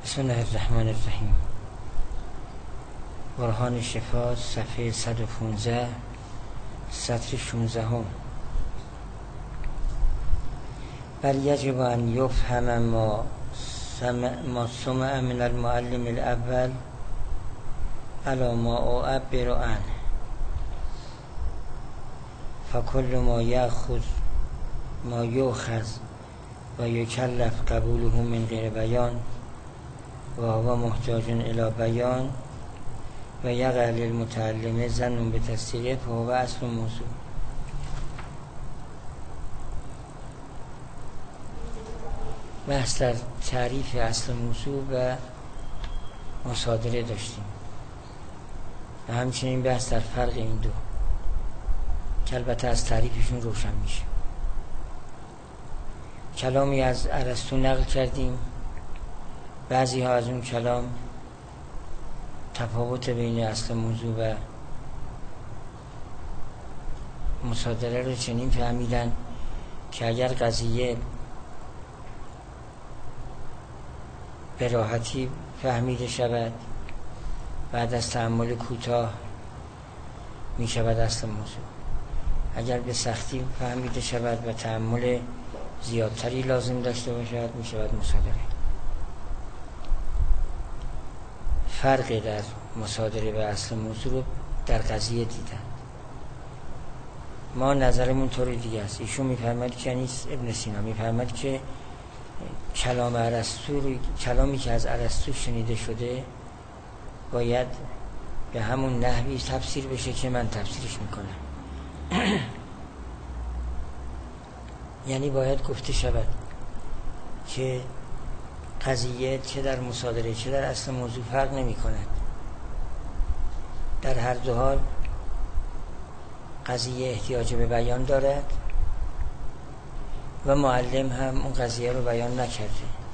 بسم الله الرحمن الرحیم. برهان شفا، صفحه 115، سطر 16. بل یجب ان یفهم ما سمع من المعلم الاول علی ما اعبر عنه، فکل ما یؤخذ و یکلف قبوله من غیر بیان و هو محتاج الی بیان و یقع للمتعلم ظن بتصدیقه فهو اصل موضوع. بحث در تعریف اصل موضوع و مصادره داشتیم و همچنین بحث در فرق این دو که البته از تعریفشون روشن میشه. کلامی از ارسطو نقل کردیم. بعضی ها از اون کلام تفاوت بین اصل موضوع و مصادره رو چنین فهمیدن که اگر قضیه به راحتی فهمیده شود بعد از تأمل کوتاه می شود اصل موضوع، اگر به سختی فهمیده شود و تأمل زیادتری لازم داشته باشد می شود مصادره. فرق در مصادره و اصل موضوع رو در قضیه دیدن. ما نظرمون طور دیگه است. ایشون میفرماید که یعنی ابن سینا میفرماید که کلام ارسطو، کلامی که از ارسطو شنیده شده باید به همون نحوی تفسیر بشه که من تفسیرش میکنم. یعنی باید گفته شود که قضیه چه در مصادره چه در اصل موضوع فرق نمی کند. در هر دو حال قضیه احتیاج به بیان دارد و معلم هم اون قضیه رو بیان نکرده.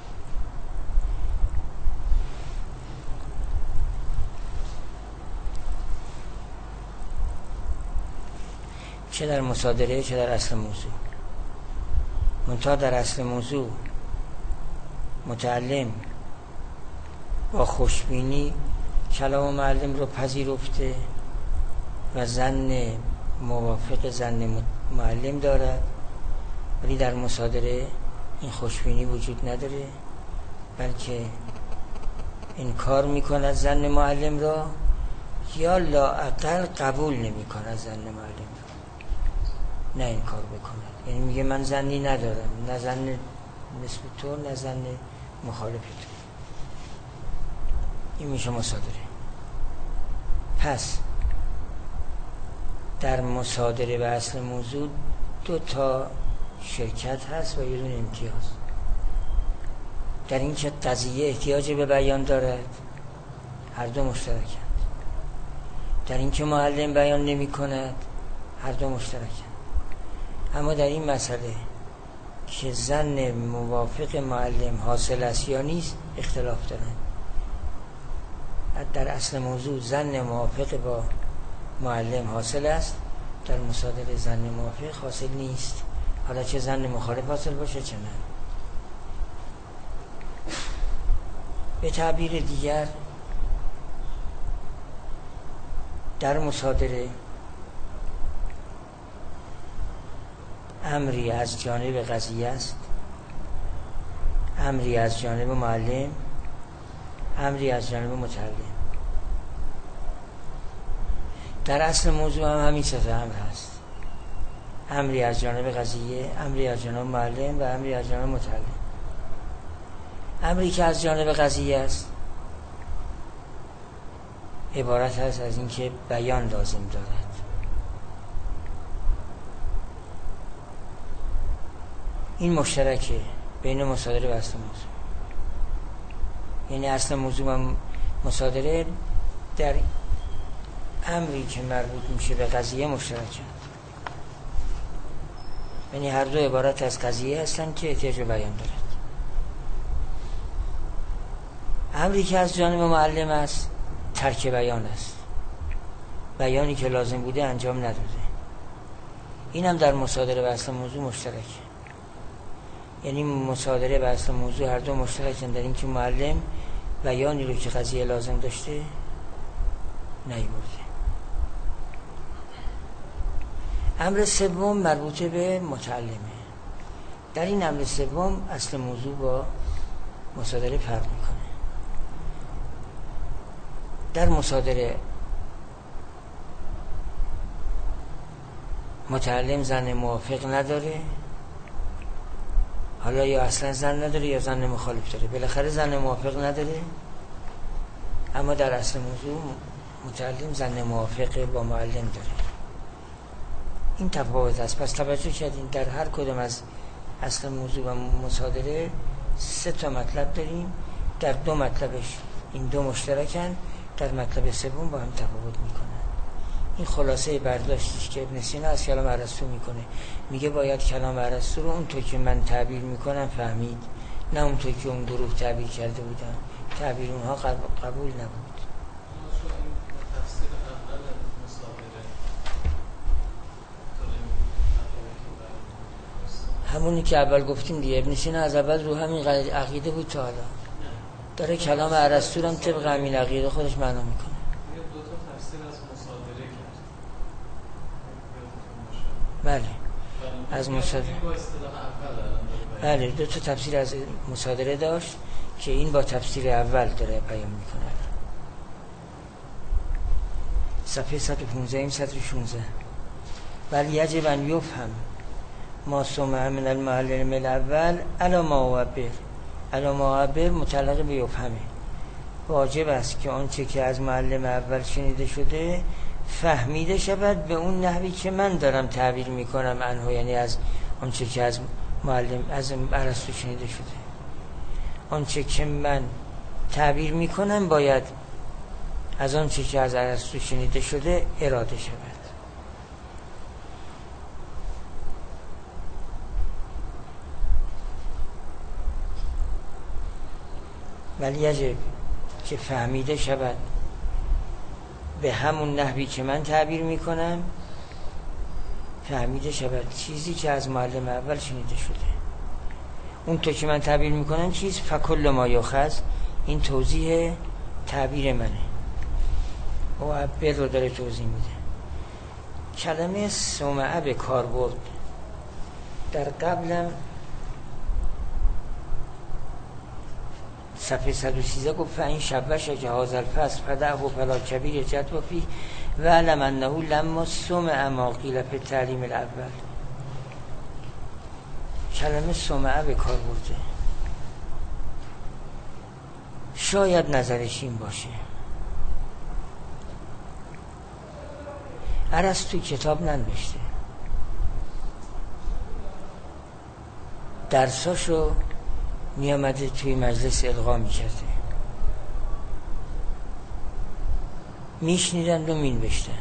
چه در مصادره چه در اصل موضوع. منتها در اصل موضوع متعلم با خوشبینی کلام معلم رو پذیرفته و ظن موافق ظن معلم دارد، ولی در مصادره این خوشبینی وجود نداره، بلکه انکار میکند ظن معلم را یا لااقل قبول نمیکند ظن معلم را. نه انکار بکند، یعنی میگه من ظنی ندارم، نه ظن نسبت تو نه ظن مخالف تو. این میشه مصادره. پس در مصادره و اصل موضوع دو تا شرکت هست و یه دون امتیاز. در این که قضیه احتیاج به بیان دارد هر دو مشترکند. در این که معلم بیان نمی کند هر دو مشترکند. اما در این مسئله که ظن موافق معلم حاصل است یا نیست اختلاف دارند. در اصل موضوع ظن موافق با معلم حاصل است، در مصادره ظن موافق حاصل نیست. حالا چه ظن مخالف حاصل باشه چه نه. به تعبیر دیگر در مصادره امری از جانب قضیه است، امری از جانب معلم، امری از جانب متعلم. در اصل موضوع هم همین سه امر هست، امری از جانب قضیه، امری از جانب معلم و امری از جانب متعلم. امری که از جانب قضیه است عبارت است از این که بیان لازم دارد. این مشترکه بین مصادره و اصل موضوع. یعنی اصل موضوع و مصادره در امری که مربوط میشه به قضیه مشترکه. یعنی هر دو عبارت از قضیه هستن که احتیاج به بیان دارد. امری که از جانب معلم است ترک بیان است، بیانی که لازم بوده انجام نداده. این هم در مصادره و اصل موضوع مشترکه. یعنی مصادره و اصل موضوع هر دو مشترکن در این که معلم بیانی رو که قضیه لازم داشته نیورده. امر سوم مربوط به متعلمه. در این امر سوم اصل موضوع با مصادره فرق میکنه. در مصادره متعلم زن موافق نداره، حالا یا اصلا زن نداره یا زن مخالف داره، بالاخره زن موافق نداره. اما در اصل موضوع متعلم زن موافق با معلم داره. این تفاوت است. پس توجه کردین در هر کدام از اصل موضوع و مصادره 3 مطلب داریم. در 2 مطلبش این 2 مشترکن، در مطلب سوم با هم تفاوت میکنن. این خلاصه برداشتیش که ابن سینا از کلام ارسطو میکنه. میگه باید کلام ارسطو رو اونطور که من تعبیر میکنم فهمید، نه اونطور که اون دروغ تعبیر کرده بودن. تعبیر اونها قبول نبود. همونی که اول گفتیم دیگه، ابن سینا از اول رو همین عقیده بود تا حالا داره کلام ارسطو رو هم طبق همین عقیده خودش معنا میکنه. 2 تفسیر از مصادره کرد. بله از مصادره، بله 2 تفسیر از مصادره داشت که این با تفسیر اول داره بیان میکنه. صفحه 115 116. بل یجب ان یفهم ما سمع من المعلم الاول علی ما عبر. علی ما عبر متعلق به یفهمه. واجب است که آنچه که از معلم اول شنیده شده فهمیده شود به اون نحوی که من دارم تعبیر میکنم عنه، یعنی از آنچه که از معلم از ارسطو شنیده شده. آنچه که من تعبیر میکنم باید از آنچه که از ارسطو شنیده شده اراده شود. ولی یجب که فهمیده شود به همون نحوی که من تعبیر میکنم، فهمیده شود چیزی که از معلم اول شنیده شده. اون تو که من تعبیر میکنم چیز فکل ما یاخذ، این توضیح تعبیر منه. او عبر رو داره توضیح میده. کلمه سمعه به کار برد در قبلم صفحه 113 گفت این شبش جهاز الفصل فدعه و فلا کبیر جد و فی و علم انه لما سمع ما قیل فی تعلیم الاول. کلمه سمعه به کار برده. شاید نظرش این باشه ارسطو کتاب ننوشته، درساشو می آمده توی مجلس القا می کرده، می شنیدند و می نوشتند.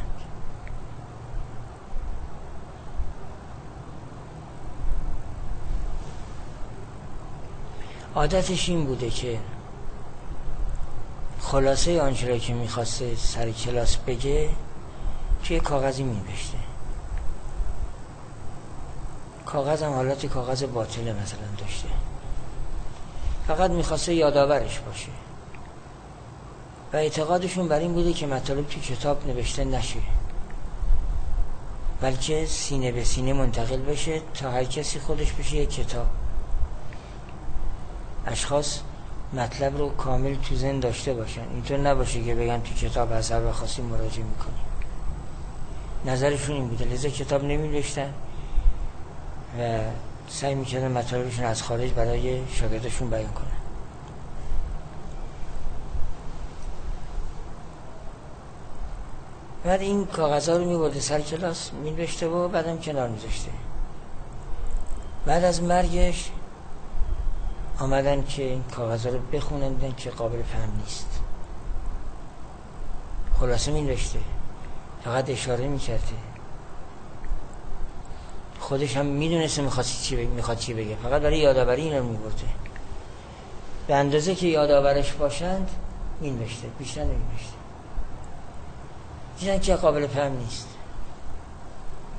عادتش این بوده که خلاصه آنچه را که می خواسته سر کلاس بگه توی کاغذی می نوشته. کاغذ هم حالت کاغذ باطله مثلا داشته، فقط میخواسته یادآورش باشه و اعتقادشون بر این بوده که مطالب تو کتاب نوشته نشه، بلکه سینه به سینه منتقل بشه تا هر کسی خودش بشه یک کتاب. اشخاص مطلب رو کامل تو ذهن داشته باشن، اینطور نباشه که بگن تو کتاب از هر خاصی مراجعه میکنی. نظرشون این بوده، لذا کتاب نمی‌نوشتن و سعی میکردن مطالبشون از خارج برای شاگردشون بیان کنن. بعد این کاغذها رو میبرده سر کلاس مینوشته و بعدم کنار میذاشته. بعد از مرگش آمدن که این کاغذها رو بخونن، دیدن که قابل فهم نیست. خلاصه مینوشته، فقط اشاره میکرده، خودش هم میدونسته میخواد چی بگه، فقط برای یادآوری اینا رو میبرده. به اندازه که یادآورش باشند مینوشته، بیشتر نمینوشته. دیدن که قابل فهم نیست،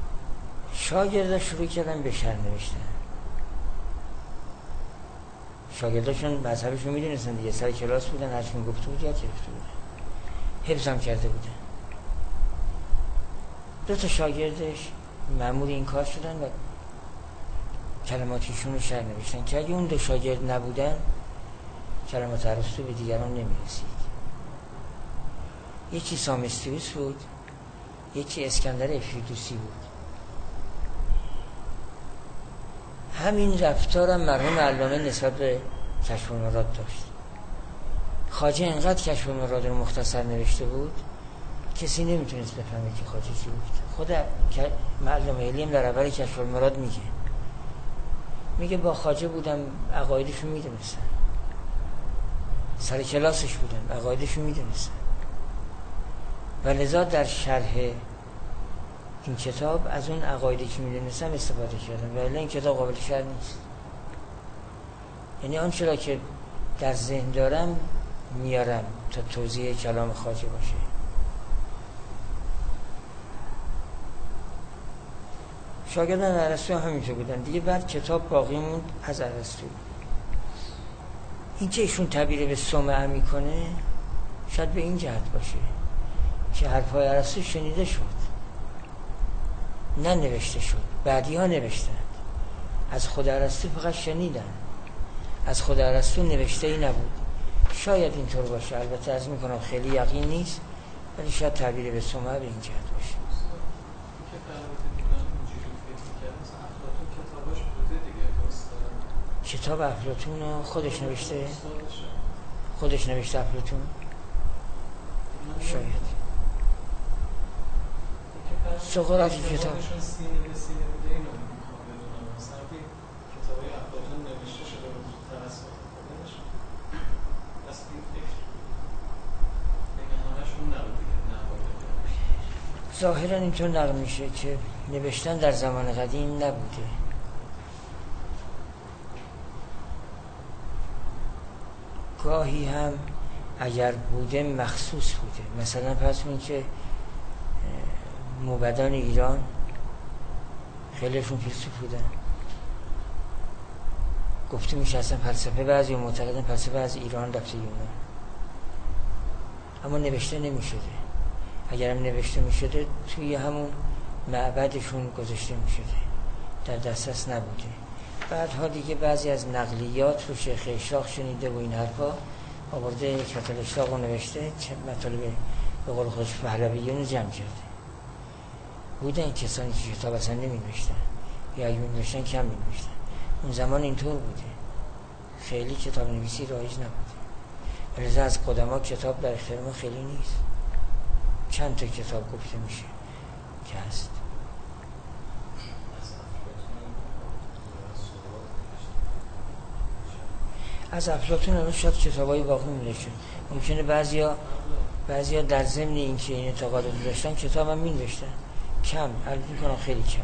شاگردا شروع کردن به شعر نوشتن. شاگرداشون مذهبشون میدونستن دیگه، سر کلاس بودن، هر چی میگفته بود یاد گرفته بودن، حفظ هم کرده بودن. 2 شاگردش مأمور این کار شدن و کلماتشون رو شعر نوشتن که اگه اون 2 شاگرد نبودن کلمات ارسطو به دیگران نمیرسید. یکی سامستیوس بود، یکی اسکندر افیدوسی بود. همین رفتارم مرحوم علامه نسبت به کشف المراد داشت. خواجه انقدر کشف المراد رو مختصر نوشته بود کسی نمیتونست بفهمه که خواجه چی بود. خود علامه علیم در اول کشف المراد میگه با خواجه بودم عقایدشو میدونستن، سر کلاسش بودن عقایدشو میدونستن و لذا در شرح این کتاب از اون عقایدی که میدونستم استفاده کردم، ولی این کتاب قابل شرح نیست. یعنی آن چرا که در ذهن دارم میارم تا توضیح کلام خواجه باشه. شاگردان ارسطو همینطور بودن دیگه. بعد کتاب باقی موند از ارسطو. این که ایشون تعبیر به صومعه میکنه شاید به این جهت باشه که حرفای ارسطو شنیده شد، نه نوشته شد. بعدی ها نوشتند، از خود ارسطو فقط شنیدن، از خود ارسطو نوشته ای نبود. شاید اینطور باشه، البته عرض میکنم خیلی یقین نیست، ولی شاید تعبیر به صومعه به این جهت باشه. کتاب افلاطون رو خودش نوشته؟ خودش نوشته افلاطون؟ شاید. سقراطی کتاب ظاهرا اینطور نقل میشه که نوشتن در زمان قدیم نبوده. گاهی هم اگر بوده مخصوص بوده. مثلا پس این که موبدان ایران خیلیشون فیلسوف بودن، گفته میشه اصلا فلسفه، بعضی معتقدن فلسفه از ایران رفته یونان، اما نوشته نمیشده. اگرم نوشته میشده توی همون معبدشون گذاشته میشده، در دسترس نبوده. بعدها دیگه بعضی از نقلیات رو شیخ اشراق شنیده و این حرفا آورده کتاب اشراق رو نوشته، چه مطالب به قول خودش پهلویون رو جمع کرده. بودن کسانی که کتاب اصلا نمی نوشتن یا اگه می نوشتن کم می نوشتن. اون زمان اینطور بوده، خیلی کتاب نویسی رایج نبوده. لذا از قدما کتاب در اختیار ما خیلی نیست. چند تا کتاب گفته میشه که هست. از افلاطون هم شاید کتابای باقی مونده شد. ممکنه بعضیا در ضمن اینکه این اعتقاد رو داشتن کتاب هم می‌نوشتن، کم، البته می‌کنم خیلی کم.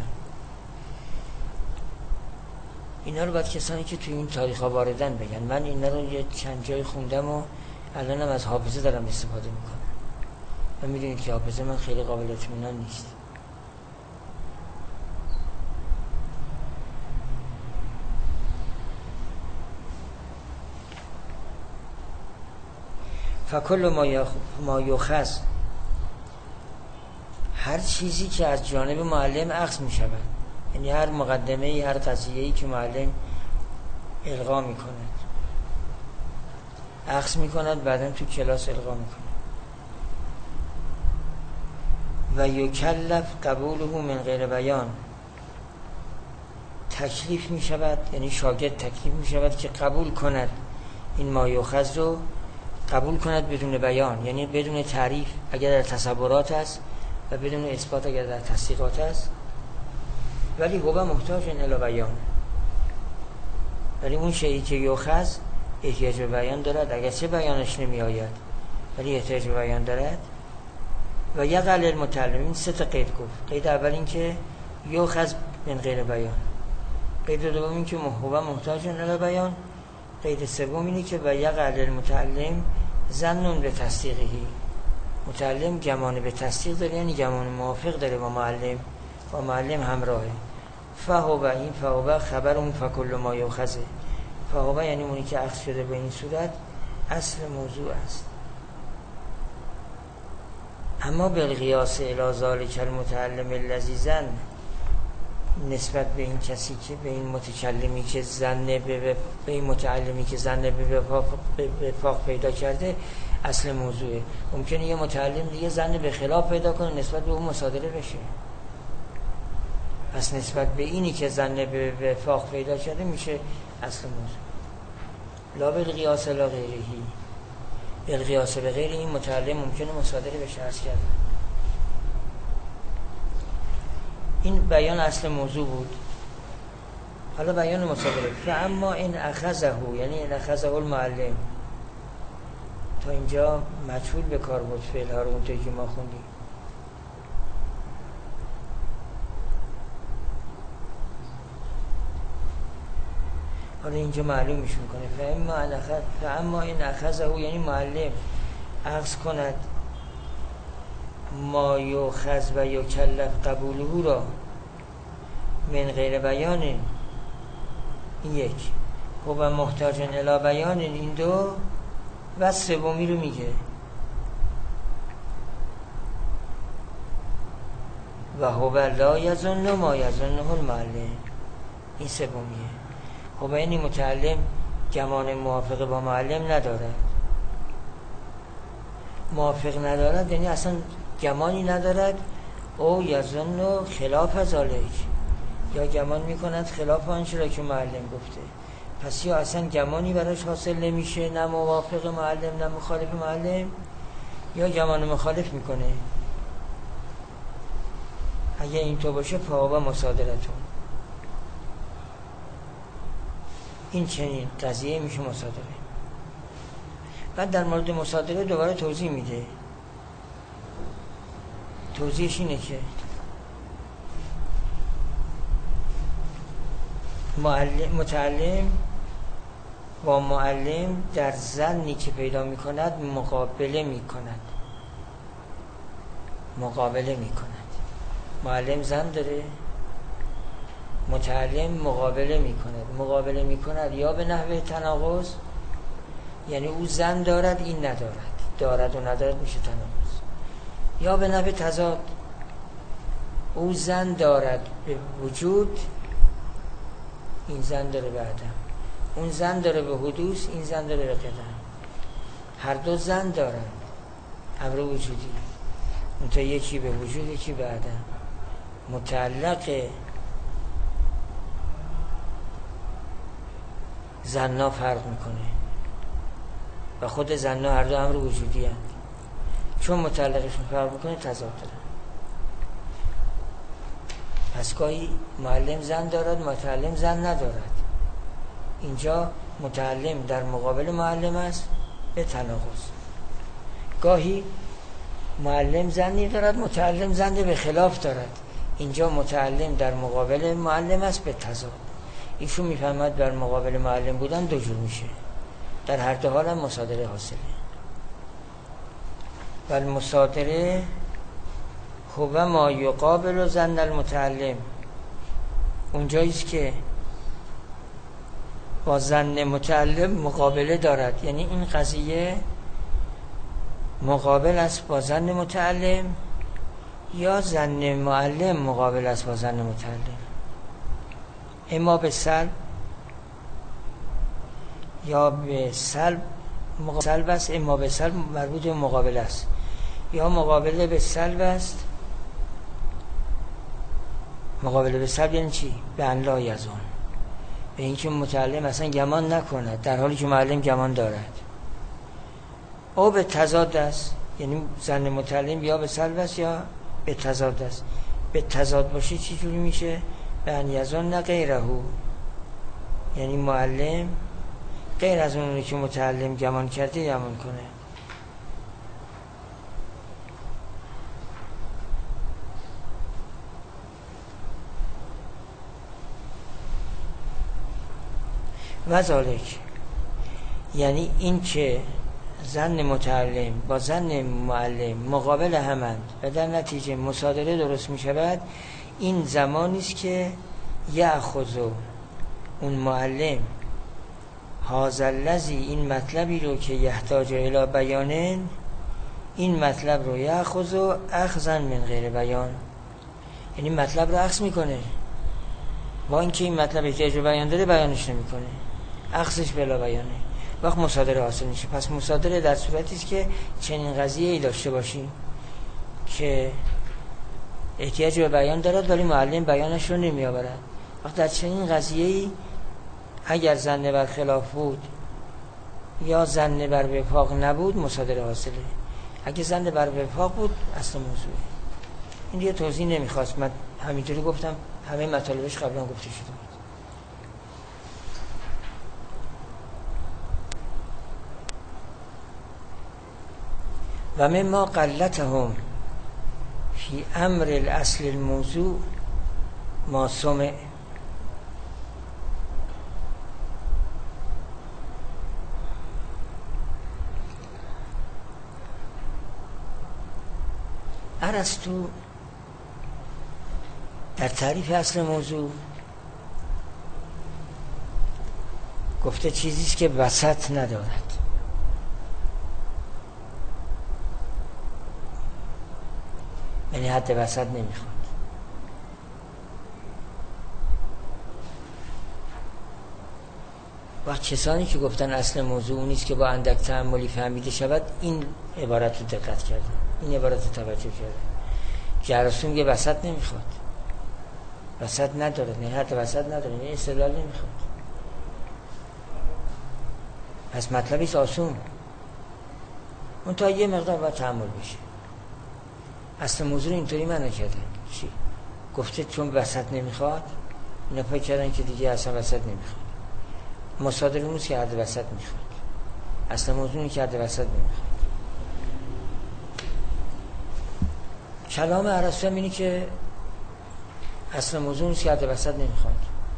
اینا رو باید کسانی که توی این تاریخ‌ها واردن بگن. من اینا رو یه چند جای خوندم و الانم از حافظه دارم استفاده می‌کنم و می‌دونید که حافظه من خیلی قابل اطمینان نیست. فکل ما یخص، هر چیزی که از جانب معلم اخذ می شود، یعنی هر مقدمه، هر قضیه‌ای که معلم القا می کند، اخذ می کند، بعداً تو کلاس القا می کند. و یکلف قبوله من غیر بیان، تکلیف می شود، یعنی شاگرد تکلیف می شود که قبول کند این ما یخص رو، قبول کند بدون بیان، یعنی بدون تعریف اگر در تصورات است و بدون اثبات اگر در تصدیقات است. ولی هو محتاج الی بیان، ولی اون شیئی که یخص احتیاج به بیان دارد، اگرچه بیانش نمی آید ولی احتیاج به بیان دارد. و یقل المتعلم، این 3 تا قید گفت. قید اول این که یخص من غیر بیان، قید دوم این که هو محتاج الی بیان، قید سوم اینه که و یقل المتعلم ظنون به تصدیقی، متعلم گمان به تصدیق داره، یعنی گمان موافق داره با معلم همراهه. فهو این فهو خبر اون فکل ما یخصه، فهو یعنی اونی که اخذ شده به این صورت اصل موضوع است. اما بالقیاس الی ذلک المتعلم الذی ظن، نسبت به این کسی که به این متکلمی که ظن به این متعلمی که ظن به وفاق پیدا کرده اصل موضوعه. ممکنه یه متعلم دیگه ظن به خلاف پیدا کنه نسبت به اون مصادره بشه. پس نسبت به اینی که ظن به وفاق پیدا کرده میشه اصل موضوع. لا بالقیاس لا غیرهی، بالقیاس به غیر این متعلم ممکنه مصادره بشه. عرض کردم این بیان اصل موضوع بود. حالا بیان مصادره. فاما این اخذه، یعنی این اخذه المعلم، تا اینجا مجهول به کار بود فعل ها رو اونطوری که ما خوندیم. حالا اینجا معلومش میکنه. فاما این اخذه، یعنی معلم اخذ کند ما یؤخذ و یکلف قبوله را من غیر بیان، این یک. خب محتاج الی بیان، این دو. و سومی رو میگه و هو لا یظن ما یظنه المعلم، این سومیه. خب یعنی متعلم گمان موافق با معلم ندارد. موافق ندارد یعنی اصلا گمانی ندارد. او یظن خلاف ذالک، یا گمان میکند خلاف آنچه را که معلم گفته. پس یا اصلا گمانی براش حاصل نمیشه، نه موافق معلم نه مخالف معلم، یا گمان مخالف میکنه. اگه اینطور باشه فهو مصادرتون، این چنین قضیه میشه مصادره. بعد در مورد مصادره دوباره توضیح میده. توضیحش اینه که متعلم با معلم در ظنی که پیدا میکند مقابله میکند. معلم ظن داره، متعلم مقابله میکند یا به نحوه تناقض، یعنی او ظن دارد این ندارد، دارد و ندارد میشه تناقض، یا به نحوه تضاد، او ظن دارد به وجود، این ظن داره به عدم، اون ظن داره به حدوث، این ظن داره به قدم. هر دو ظن دارند، امر وجودی، منتها یکی به وجود یکی به عدم. متعلق ظن‌ها فرق میکنه و خود ظن‌ها هر دو امر وجودی هست. چون متعلقشون فرق میکنه تضاد داره. پس گاهی معلم ظن دارد، متعلم ظن ندارد. اینجا متعلم در مقابل معلم است به تناقض. گاهی معلم ظنی دارد، متعلم ظن به خلاف دارد. اینجا متعلم در مقابل معلم است به تضاد. ایشون میفهمد در مقابل معلم بودن دو جور میشه، در هر دو حال هم مصادره حاصله. و المصادره هو ما یقابل ظن المتعلم، اونجاییست که با ظن متعلم مقابله دارد، یعنی این قضیه مقابل است با ظن متعلم، یا ظن معلم مقابل است با ظن متعلم، اما به سلب یا به سلب است، اما به سلب مربوط به مقابل است، یا مقابله به سلب است. مقابله به سلب یعنی چی؟ به ان لا یظن، به اینکه متعلم اصلا گمان نکند در حالی که معلم گمان دارد. او به تضاد است، یعنی ظن متعلم یا به سلب است یا به تضاد است. به تضاد باشه چی جوری میشه؟ به ان یظن غیره، یعنی معلم غیر از اونی که متعلم گمان کرده گمان کنه. و ذالک یعنی این که ظن متعلم با ظن معلم مقابل همند و در نتیجه مصادره درست می شود، این زمانی است که یأخذ اون معلم هذا الذی، این مطلبی رو که یحتاج الی بیان، این مطلب رو یاخذ اخذا من غیر بیان، یعنی مطلب رو اخذ میکنه با اینکه این مطلب احتیاج به بیان داره، بیانش نمیکنه، اخذش بلا بیانه، وقت مصادره حاصل میشه. پس مصادره در صورتی است که چنین قضیه‌ای داشته باشیم که احتیاج به بیان دارد ولی معلم بیانش رو نمیآورد. وقت در چنین قضیه‌ای اگر ظن بر خلاف بود یا ظن بر وفاق نبود، مصادره حاصله. اگه ظن بر وفاق بود، اصل موضوعه. این دیگه توضیح نمیخواست، من همینطوری گفتم، همه مطالبش قبلا گفته شده بود. و مما قلتهم فی امر الاصل الموضوع ما سمع. ارسطو در تعریف اصل موضوع گفته چیزیست که وسط ندارد. یعنی حد وسط نمیخواد. و کسانی که گفتن اصل موضوع اونیست که با اندک تأملی فهمیده شود، این عبارت رو دقت کردن، این عبارت رو توجه کردن که ارسطو میگه وسط نمیخواد، وسط نداره، نه حد وسط نداره، نه استدلال نمیخواد. پس مطلبیست آسون، اون تا یه مقدار باید تأمل بشه. اصل موضوع اینطوری معنی کردن چی؟ گفته چون وسط نمیخواد، اینا فکر کردن که دیگه اصلا وسط نمیخواد. مصادره اونست که حد وسط میخواد، اصل موضوع اینه که حد وسط نمیخواد. کلام ارسطو اینه که اصل موضوع اونست که حد وسط نمیخواد.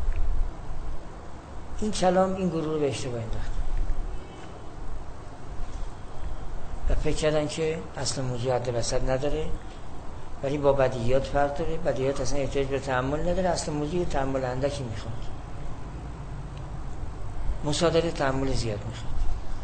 این کلام این گروه رو به اشتباه انداخت و فکر کردن که اصل موضوع حد وسط نداره ولی با بدیهیات فرق داره، بدیهیات اصلا احتیاج به تأمل نداره، اصل موضوع تأمل اندکی میخواد، مصادره تأمل زیاد میخواد.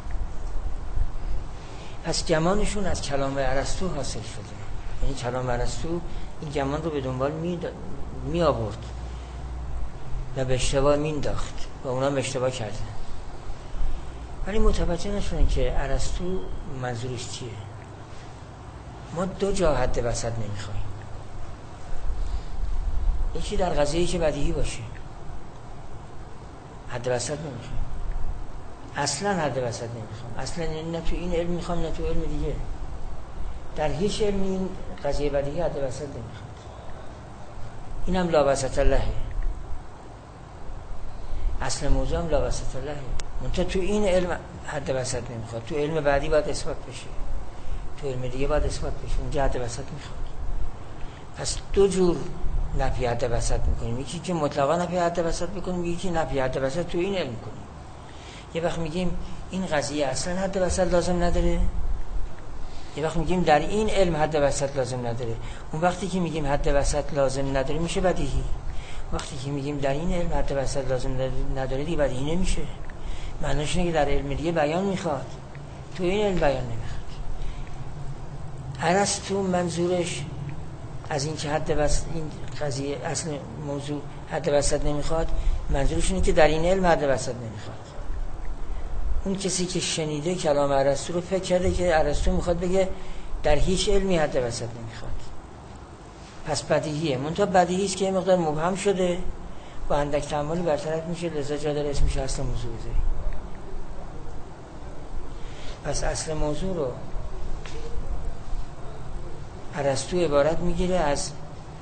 پس گمانشون از کلام ارسطو حاصل شده، یعنی کلام ارسطو این گمان رو به دنبال می آورد و به اشتباه مینداخت و اونا به اشتباه کردن، ولی متوجه نشدن که ارسطو منظورش چیه. ما دو جا حد وسط نمیخوایم، یکی در قضیه‌ای که بدیهی باشه حد وسط نمیخوایم، اصلا حد وسط نمیخوام، اصلا نه تو این علم میخوام نه تو علم دیگه، در هیچ علمی این قضیه بدیهی حد وسط نمیخواد. اینم لا وسط الله، اصل موضوع هم لا وسط الله، منتها تو این علم حد وسط نمیخواد، تو علم بعدی باید اثبات بشه، تو علم دیگه باید اثبات بشه، اونجا حد وسط میخواد. پس دو جور نفی حد وسط میکنیم، یکی که مطلقا نفی حد وسط میکنیم، یکی که نفی حد وسط تو این علم میکنیم. یه وقت میگیم این قضیه اصلا حد وسط لازم نداره، یه وقت میگیم در این علم حد وسط لازم نداره. اون وقتی که میگیم حد وسط لازم نداره میشه بدیهی، وقتی که میگیم در این علم حد وسط لازم نداره دیگه بدیهی نمیشه. معنیش اینه که در علم دیگه بیان میخواد، تو این علم بیان نمیخواد. ارسطو منظورش از این که حد وسط، این قضیه اصل موضوع حد وسط نمیخواد، منظورش اینه که در این علم حد وسط نمیخواد. اون کسی که شنیده کلام ارسطو رو فکر کرده که ارسطو میخواد بگه در هیچ علمی حد وسط نمیخواد، پس بدیهیه. منتها بدیهی است که یه مقدار مبهم شده با اندک تأملی برطرف میشه، لذا جا داره اسمش اصل موضوع بذاریم. پس اصل موضوع رو ارسطو عبارت میگیره از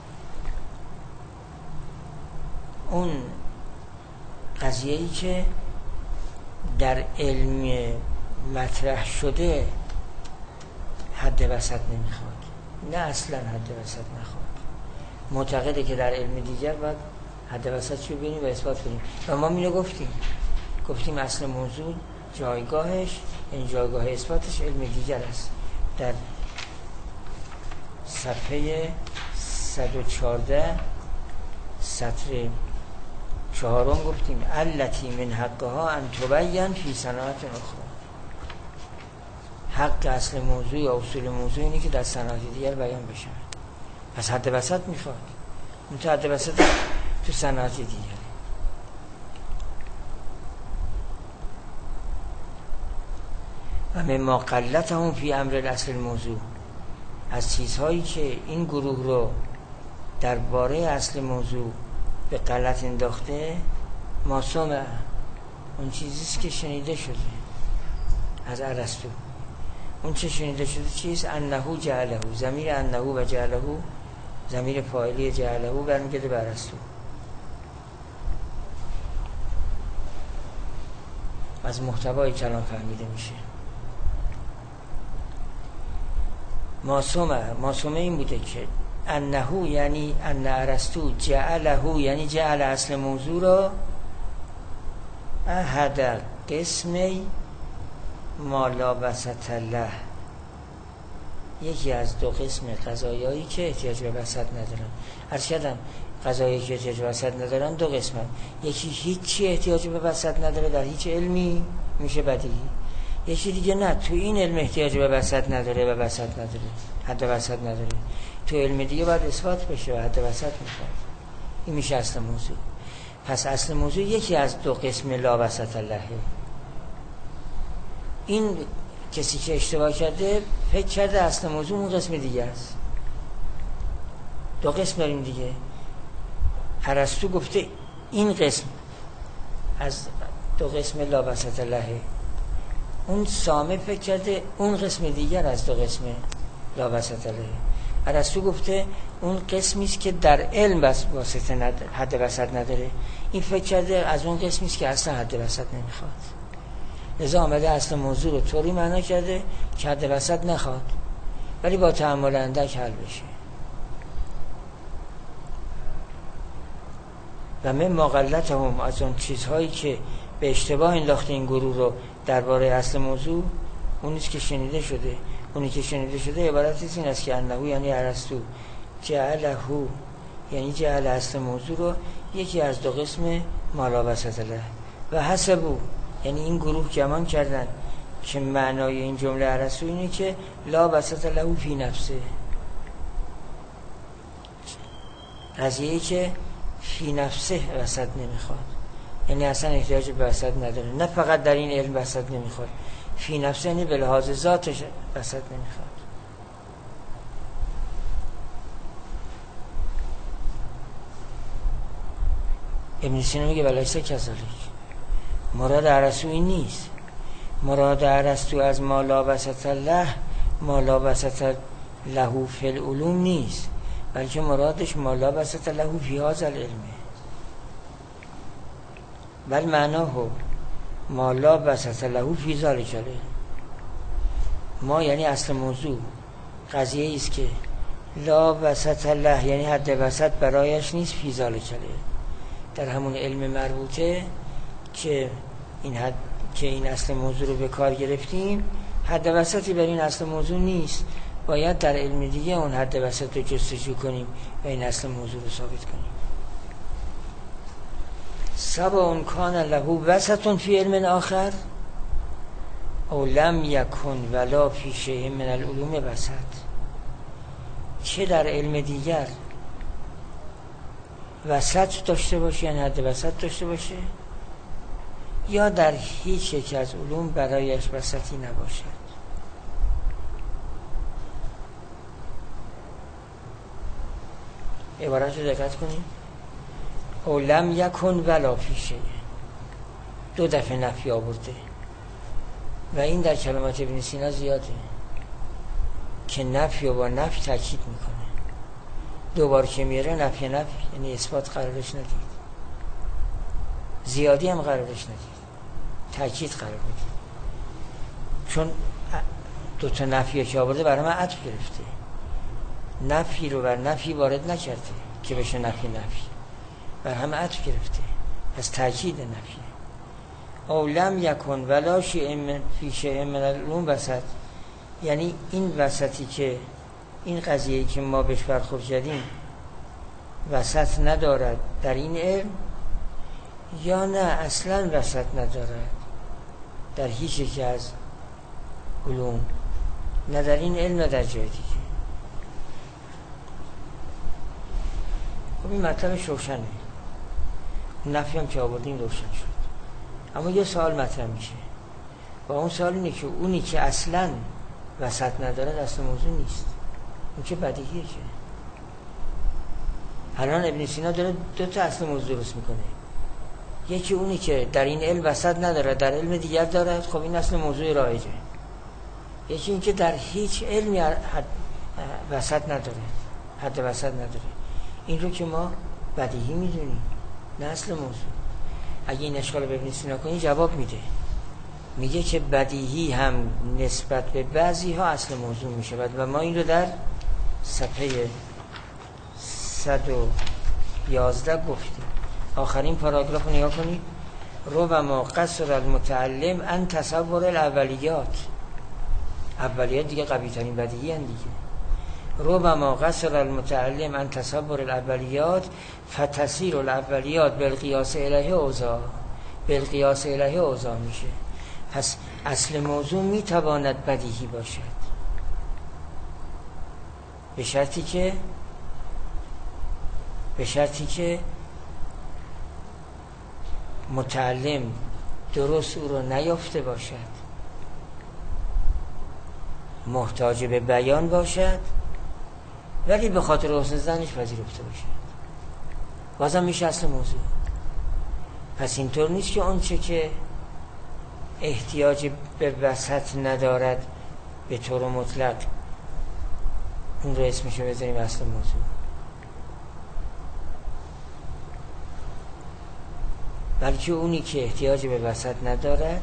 اون قضیه‌ای که در علم مطرح شده حد وسط نمیخواد، نه اصلا حد وسط نخواد. معتقده که در علم دیگر باید حد وسط شو بینیم و اثبات کنیم و ما اینو گفتیم اصل موضوع جایگاهش، این جایگاه اثباتش علم دیگر است. در صفحه 114 سطر چهارم گفتیم التی من حقها ان تبین فی صناعت اخرى. حق اصل موضوع یا اصول موضوع اینه که در صنایع دیگر بیان بشن. پس حد وسط میخواد. اون حد وسط تو صنایع دیگر. و مما قلتهم فی امر الاصل الموضوع، از چیزهایی که این گروه رو درباره اصل موضوع به غلط انداخته، ما سمع، اون چیزیست که شنیده شده از ارسطو. اون چه شنیده شده چیست؟ انه جعله، ضمیر انه و جعله، ضمیر فاعلی جعله برمیگرده به ارسطو. از محتوای کلام فهمیده میشه. ما سمع این بوده که انه یعنی ان ارسطو جعله، یعنی جعل اصل موضوع را احد قسمی ما لا وسط له، یکی از دو قسم قضایایی که احتیاج به وسط ندارن. عرض کردم قضایی که احتیاج به وسط ندارن دو قسمن، یکی هیچی احتیاج به وسط نداره در هیچ علمی، میشه بدیهی. یکی دیگه نه، تو این علم احتیاج به وسط نداره و وسط نداره، حد وسط نداره، تو علم دیگه باید اثبات بشه و حد وسط میخواد. این میشه اصل موضوع. پس اصل موضوع یکی از دو قسم لا وسط لهه. این کسی که اشتباه کرده فکر کرده اصل موضوع اون قسم دیگه است. دو قسم داریم دیگه. ارسطو گفته این قسم از دو قسم لا وسط لهه، اون سامع فکر کرده اون قسم دیگر از دو قسم لا وسط لهه. ارسطو گفته اون قسمی است که در علم واسطه نداره، حد وسط نداره. این فکر کرده از اون قسمی است که اصلا حد وسط نمیخواد. لذا آمده اصل موضوع رو طوری معنا کرده که حد وسط نخواد، ولی با تأمل اندک حل بشه. و من مغلطهم، از اون چیزهایی که به اشتباه انداخته این گروه رو درباره اصل موضوع، اونیست که شنیده شده. اونی که شنیده شده عبارت از این است که انه یعنی ارسطو جعله، یعنی جعل اصل موضوع رو یکی از دو قسم ما لا وسط له. و حسبو، یعنی این گروه گمان کردن که معنای این جمله ارسطو اینه که لا وسط له فی نفسه، قضیه‌ای که فی نفسه وسط نمیخواد، یعنی اصلا احتیاج به وسط نداره. نه فقط در این علم وسط نمیخواد، فی نفسه یعنی به لحاظ ذاتش وسط نمیخواد. ابن سینا میگه ولیسه کذالک، مراد ارسطو این نیست. مراد ارسطو از ما لا وسط له، ما لا وسط له فی العلوم نیست، بلکه مرادش ما لا وسط له فی هذا العلم. بل معناه ما لا وسط له فی ذلک العلم. ما یعنی اصل موضوع قضیه است که لا وسط له، یعنی حد وسط برایش نیست، فی ذلک العلم، در همون علم مربوطه که این حد که این اصل موضوع رو به کار گرفتیم، حد وسطی بر این اصل موضوع نیست. باید در علم دیگه اون حد وسط رو جستجو کنیم و این اصل موضوع رو ثابت کنیم. سواء کان له وسط فی علم آخر او لم یکن ولا فی شیء من العلوم وسط، چه در علم دیگر وسط داشته باشه، یعنی حد وسط داشته باشه، یا در هیچ یک از علوم برایش وسطی نباشد. عبارت رو دقت کنیم. او لم یکن ولا فی شیء، دو دفعه نفی آورده و این در کلمات ابن سینا زیاده که نفی و با نفی تاکید میکنه. دوبار که میره نفی یعنی اثبات قرارش ندید، زیادی هم قرارش ندید، تاکید قرار بدید. چون دو تا نفی که آورده برای من عطف گرفته، نفی رو بر نفی وارد نکرده که بشه نفی، بر هم عطف گرفته، از تاکید نفی. او لم یکن ولا شیء فی شیء من العلوم وسط، یعنی این وسطی که این قضیه‌ای که ما بهش برخورد کردیم وسط ندارد در این علم، یا نه اصلا وسط ندارد در هیچ یکی از علوم، نه در این علم نه در جای دیگه. خب این مطلبش روشنه، نفی هم که آوردیم روشن شد. اما یه سوال مطرح میشه و اون سوال اینه که اونی که اصلا وسط ندارد اصلا موضوع نیست، اون که بدیهیه. که الان ابن سینا داره دو تا اصل موضوع درست میکنه، یکی اونی که در این علم وسط نداره در علم دیگر دارد، خب این اصل موضوع رایجه. یکی این که در هیچ علمی وسط نداره، حد وسط نداره. این رو که ما بدیهی میدونیم، نه اصل موضوع. اگه این اشکال رو ابن سینا کنی جواب میده، میگه که بدیهی هم نسبت به بعضی ها اصل موضوع میشه و ما این رو در صفحه 111 گفتیم. آخرین پاراگراف رو نگاه کنید. ربما قصر المتعلم ان تصور الاولیات. اولیات دیگه قوی ترین بدیهی هستند دیگه. ربما قصر المتعلم ان تصور الاولیات فتصیر الاولیات بالقیاس الیه اوضاع. بالقیاس الیه اوضاع میشه. پس اصل موضوع میتواند بدیهی باشد به شرطی که متعلم درست او رو نیافته باشد، محتاج به بیان باشد، ولی به خاطر حسن ظنش پذیرفته باشد. بازم میشه اصل موضوع. پس اینطور نیست که اون چه که احتیاج به وسط ندارد به طور مطلق اون رو اسمشو بذاریم اصل موضوع. بلکه اونی که احتیاج به وسط ندارد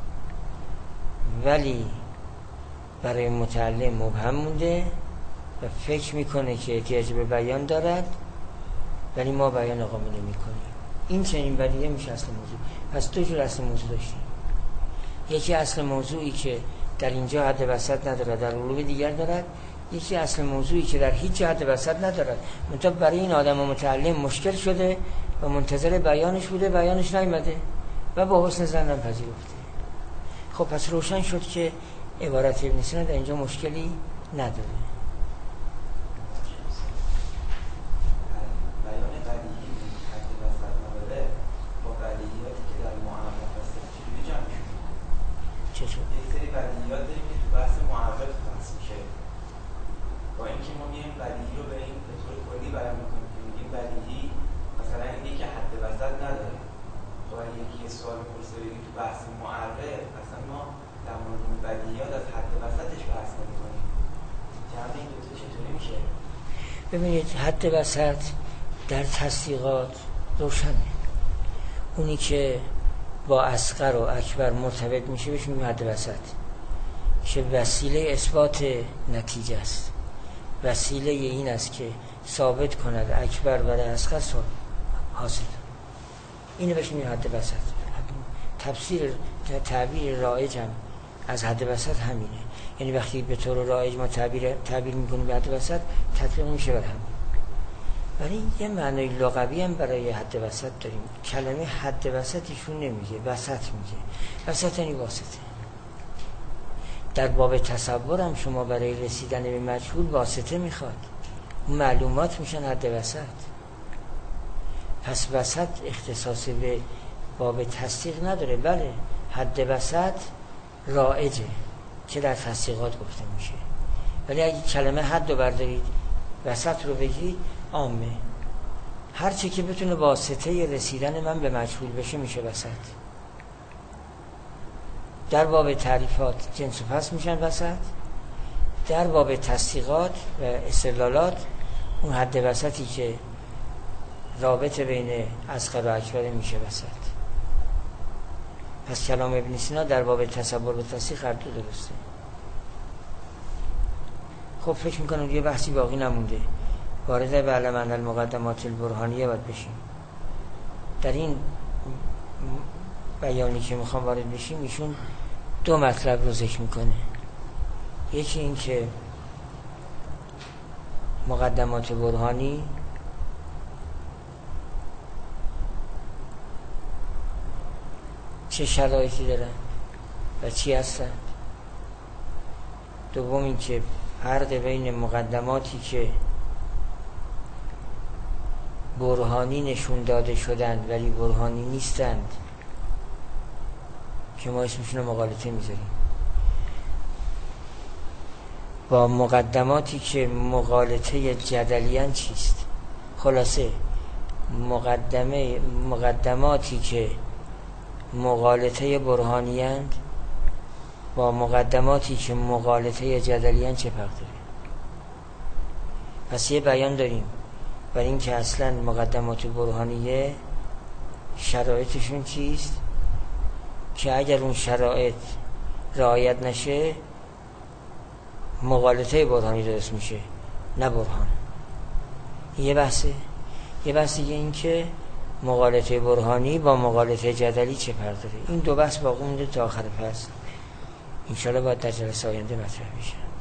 ولی برای متعلم مبهم مونده و فکر میکنه که احتیاج به بیان دارد ولی ما بیان اقامه نمی کنیم، این چنین بدیهی میشه اصل موضوع. پس دو جور اصل موضوع داشتیم. یکی اصل موضوعی که در اینجا حد وسط ندارد در علوم دیگر دارد، یکی اصل موضوعی که در هیچ حد وسط ندارد منتها برای این آدم و متعلم مشکل شده و منتظر بیانش بوده، بیانش نیامده و با حسن ظن پذیرفته. خب پس روشن شد که عبارت ابن سینا در اینجا مشکلی نداره. بیان بدیهی حد وسط نداره با بدیهیاتی که در معرف هست چجوری جمع شد؟ چطور؟ یک سری بدیهیات داریم که تو بحث معرف بحث میشه، با اینکه ما میایم بدیهی رو به این به طور کلی بیان میکنیم که میگیم بدیهی مثلا اینه که حد وسط نداره. خب اگه یکی سوال پرسه بگیم تو بحث معرف اصلا ما در مورد بدیهیات از حد وسطش بحث نمی‌کنیم. جمع این دو تا چطوری میشه؟ ببینید حد وسط در تصدیقات روشنه. اونی که با اصغر و اکبر مرتبط میشه بهش میگیم حد وسط، که وسیله اثبات نتیجه است. وسیله این است که ثابت کند اکبر برای اصغر حاصل. اینو بهش میگیم حد وسط. تعبیر رایج هم از حد وسط همینه. یعنی وقتی به طور رایج ما تعبیر میکنیم به حد وسط، تطبیق میشه بر هم. ولی یه معنی لغوی هم برای حد وسط داریم. کلمه حد وسطیشون نمیگه، وسط میگه. وسط یعنی واسطه. در باب تصور هم شما برای رسیدن به مجهول واسطه میخواد، معلومات میشن حد وسط. پس وسط اختصاص به باب تصدیق نداره. بله حد وسط رایجه که در تصدیقات گفته میشه، ولی اگه کلمه حد رو بردارید وسط رو بگید عامه. هر چی که بتونه واسطه رسیدن من به مجهول بشه میشه وسط. در باب تعریفات جنس و فصل میشن وسط، در باب تصدیقات و استدلالات اون حد وسطی که رابطه بین اصغر و اکبر میشه وسط. پس کلام ابن سینا در باب تصور و تصدیق هر دو درسته. خب فکر میکنم یه بحثی باقی نمونده. وارد به علم ان المقدمات البرهانیه باید بشیم. در این بیانی که میخوام وارد بشیم ایشون دو مطلب رو ذکر میکنه. یکی این که مقدمات برهانی چه شرایطی دارن و چی هستن. دوم این که فرق بین مقدماتی که برهانی نشون داده شدند ولی برهانی نیستند که ما اسمشون رو مغالطه میذاریم، با مقدماتی که مغالطه جدلیان چیست. خلاصه مقدماتی که مغالطه برهانیند با مقدماتی که مغالطه جدلیان چه فرق داره؟ پس یه بیان داریم برای این که اصلا مقدمات برهانیه شرایطشون چیست که اگر اون شرایط رعایت نشه مغالطه برهانی درست میشه، نه برهان. یه بحثه. یه بحث دیگه این که مغالطه برهانی با مغالطه جدلی چه فرق داره. این دو بحث باقی مونده تا آخر فصل، انشاءالله باید در جلسه آینده مطرح میشه.